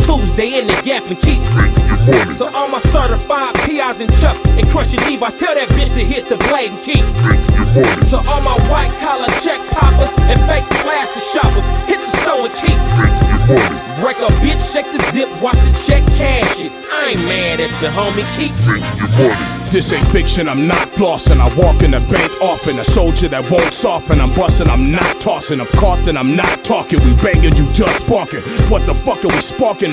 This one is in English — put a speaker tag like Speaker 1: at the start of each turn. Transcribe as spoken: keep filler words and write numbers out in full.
Speaker 1: Tuesday in the Gap and keep
Speaker 2: making your money,
Speaker 1: so all my certified P Is and Chucks and crunchy Levi's, tell that bitch to hit the blade and keep
Speaker 2: making your money,
Speaker 1: so all my white collar check poppers and fake plastic shoppers, hit the store and keep
Speaker 2: making your money,
Speaker 1: break a bitch, shake the zip, watch the check cash it. I ain't mad at you, homie, keep
Speaker 2: making your money.
Speaker 3: This ain't fiction, I'm not flossing. I walk in the bank often, a soldier that won't soften. I'm busting, I'm not tossing. I'm caught and I'm not talking. We banging, you just barking. What the fuck are we sparking?